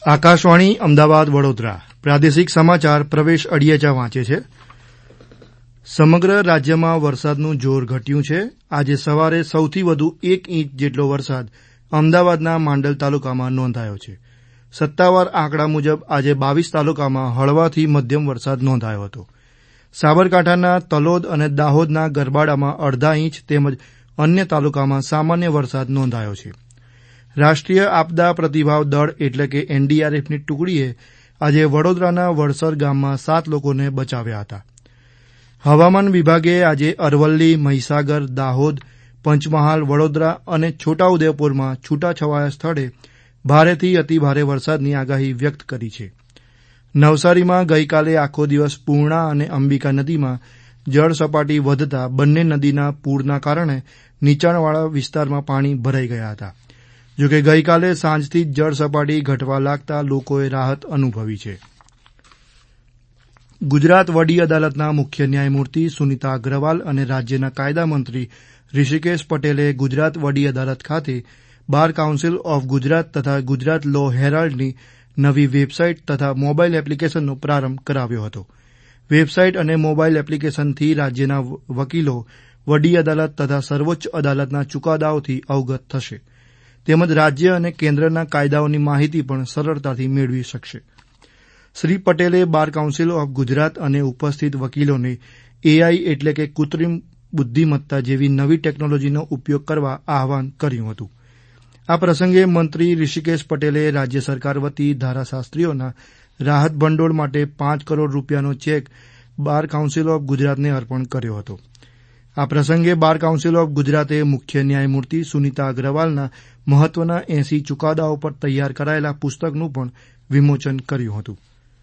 આકાશવાણી અમદાવાદ વડોદરા પ્રાદેશિક સમાચાર પ્રવેશ અડિયેચા વાંચે છે. સમગ્ર રાજ્યમાં વરસાદનું જોર ઘટ્યું છે. આજે સવારે સૌથી વધુ 1 ઇંચ જેટલો વરસાદ અમદાવાદના માંડલ તાલુકામાં નોંધાયો છે. સત્તાવાર આંકડા મુજબ આજે 22 તાલુકામાં હળવાથી મધ્યમ વરસાદ નોંધાયો હતો. સાબરકાંઠાના તલોદ અને દાહોદના ગરબાડામાં અડધા ઇંચ તેમજ અન્ય તાલુકામાં સામાન્ય વરસાદ નોંધાયો છે. રાષ્ટ્રીય આપદા પ્રતિભાવ દળ એટલે કે એનડીઆરએફની ટુકડીએ આજે વડોદરાના વડસર ગામમાં 7 લોકોને બચાવ્યા હતા. હવામાન વિભાગે આજે અરવલ્લી, મહીસાગર, દાહોદ, પંચમહાલ, વડોદરા અને છોટાઉદેપુરમાં છૂટાછવાયા સ્થળે ભારેથી અતિભારે વરસાદની આગાહી વ્યક્ત કરી છે. નવસારીમાં ગઈકાલે આખો દિવસ પૂર્ણા અને અંબિકા નદીમાં જળસપાટી વધતા બંને નદીના પૂરના કારણે નીચાણવાળા વિસ્તારમાં પાણી ભરાઈ ગયા હતા. જોકે ગઈકાલે સાંજથી જ જળસપાટી ઘટવા લાગતા લોકોએ રાહત અનુભવી છે. ગુજરાત વડી અદાલતના મુખ્ય ન્યાયમૂર્તિ સુનીતા અગ્રવાલ અને રાજ્યના કાયદા મંત્રી ઋષિકેશ પટેલે ગુજરાત વડી અદાલત ખાતે બાર કાઉન્સિલ ઓફ ગુજરાત તથા ગુજરાત લો હેરાલ્ડની નવી વેબસાઇટ તથા મોબાઇલ એપ્લિકેશનનો પ્રારંભ કરાવ્યો હતો. વેબસાઇટ અને મોબાઇલ એપ્લિકેશનથી રાજ્યના વકીલો વડી અદાલત તથા સર્વોચ્ચ અદાલતના ચુકાદાઓથી અવગત થશે તેમજ રાજ્ય અને કેન્દ્રના કાયદાઓની માહિતી પણ સરળતાથી મેળવી શકશે. શ્રી પટેલે બાર કાઉન્સિલ ઓફ ગુજરાત અને ઉપસ્થિત વકીલોને એઆઈ એટલે કે કૃત્રિમ બુદ્ધિમત્તા જેવી નવી ટેકનોલોજીનો ઉપયોગ કરવા આહવાન કર્યું હતું. આ પ્રસંગે મંત્રી ઋષિકેશ પટેલે રાજ્ય સરકાર વતી ધારાશાસ્ત્રીઓના રાહત ભંડોળ માટે 5 કરોડ રૂપિયાનો ચેક બાર કાઉન્સિલ ઓફ ગુજરાતને અર્પણ કર્યો હતો. આ પ્રસંગે બાર કાઉન્સિલ ઓફ ગુજરાતે મુખ્ય ન્યાયમૂર્તિ સુનીતા અગ્રવાલના મહત્વના 80 ચુકાદાઓ પર તૈયાર કરાયેલા પુસ્તકનું પણ વિમોચન કર્યું હતું.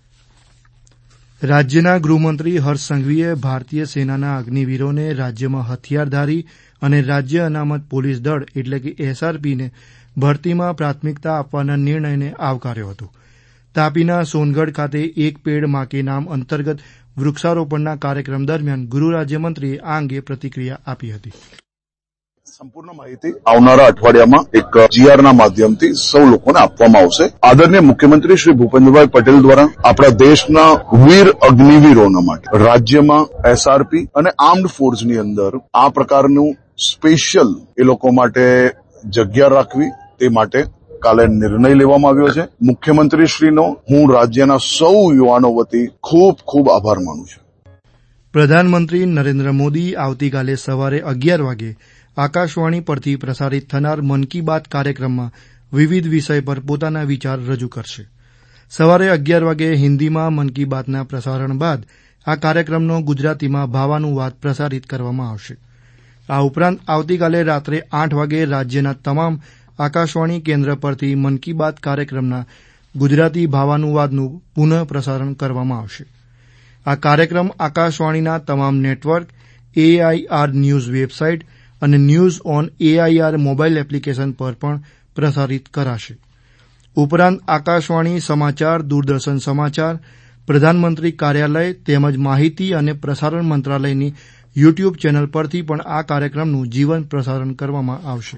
રાજ્યના ગૃહમંત્રી હર્ષ સંઘવીએ ભારતીય સેનાના અગ્નિવીરોને રાજ્યમાં હથિયારધારી અને રાજ્ય અનામત પોલીસ દળ એટલે કે એસઆરપીને ભરતીમાં પ્રાથમિકતા આપવાના નિર્ણયને આવકાર્યો હતો. તાપીના સોનગઢ ખાતે એક પેડ માં કે નામ અંતર્ગત વૃક્ષારોપણના કાર્યક્રમ દરમિયાન ગૃહ રાજ્યમંત્રીએ આ અંગે પ્રતિક્રિયા આપી હતી. સંપૂર્ણ માહિતી આવનારા અઠવાડિયામાં એક જીઆરના માધ્યમથી સૌ લોકોને આપવામાં આવશે. આદરણીય મુખ્યમંત્રી શ્રી ભૂપેન્દ્રભાઈ પટેલ દ્વારા આપણા દેશના વીર અગ્નિવીરોના માટે રાજ્યમાં એસઆરપી અને આર્મ્ડ ફોર્સની અંદર આ પ્રકારનું સ્પેશિયલ એ લોકો માટે જગ્યા રાખવી તે માટે કાલે નિર્ણય લેવામાં આવ્યો છે. મુખ્યમંત્રીશ્રીનો હું રાજ્યના સૌ યુવાનો વતી ખૂબ ખૂબ આભાર માનું છું. પ્રધાનમંત્રી નરેન્દ્ર મોદી આવતીકાલે સવારે 11 વાગે આકાશવાણી પરથી પ્રસારિત થનાર મન કી બાત કાર્યક્રમમાં વિવિધ વિષય પર પોતાના વિચાર રજૂ કરશે. સવારે 11 વાગે હિન્દીમાં મન કી બાતના પ્રસારણ બાદ આ કાર્યક્રમનો ગુજરાતીમાં ભાવાનુવાદ પ્રસારિત કરવામાં આવશે. આ ઉપરાંત આવતીકાલે રાત્રે 8 વાગે રાજ્યના તમામ આકાશવાણી કેન્દ્ર પરથી મન કી બાત કાર્યક્રમના ગુજરાતી ભાવાનુવાદનું પુનઃ પ્રસારણ કરવામાં આવશે. આ કાર્યક્રમ આકાશવાણીના તમામ નેટવર્ક, એઆઈઆર ન્યૂઝ વેબસાઇટ અને news on AIR mobile application પર પણ પ્રસારિત કરાશે. ઉપરાંત આકાશવાણી સમાચાર, દૂરદર્શન સમાચાર, પ્રધાનમંત્રી કાર્યાલય તેમજ માહિતી અને પ્રસારણ મંત્રાલયની યુટ્યુબ ચેનલ પરથી પણ આ કાર્યક્રમનું જીવંત પ્રસારણ કરવામાં આવશે.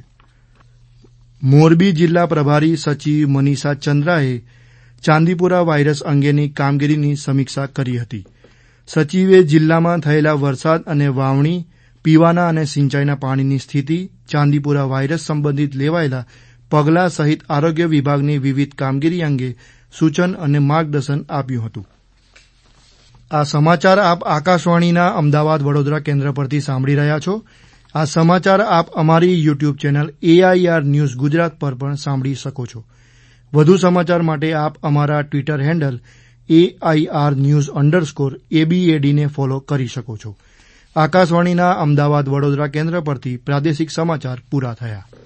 મોરબી જિલ્લા પ્રભારી સચિવ મનીષા ચંદ્રાએ ચાંદીપુરા વાયરસ અંગેની કામગીરીની સમીક્ષા કરી હતી. સચિવે જિલ્લામાં થયેલા વરસાદ અને વાવણી, પીવાના અને સિંચાઈના પાણીની સ્થિતિ, ચાંદીપુરા વાયરસ સંબંધિત લેવાયેલા પગલાં સહિત આરોગ્ય વિભાગની વિવિધ કામગીરી અંગે સૂચન અને માર્ગદર્શન આપ્યું હતું. આ સમાચાર આપ આકાશવાણીના અમદાવાદ વડોદરા કેન્દ્ર પરથી સાંભળી રહ્યા છો. આ સમાચાર આપ અમારી YouTube channel AIR news Gujarat પર પણ સાંભળી શકો છો. વધુ સમાચાર માટે આપ અમારા ટ્વિટર હેન્ડલ AIR_News_ABAD ને ફોલો કરી શકો છો. આકાશવાણીના અમદાવાદ વડોદરા કેન્દ્ર પરથી પ્રાદેશિક સમાચાર પૂરા થયા.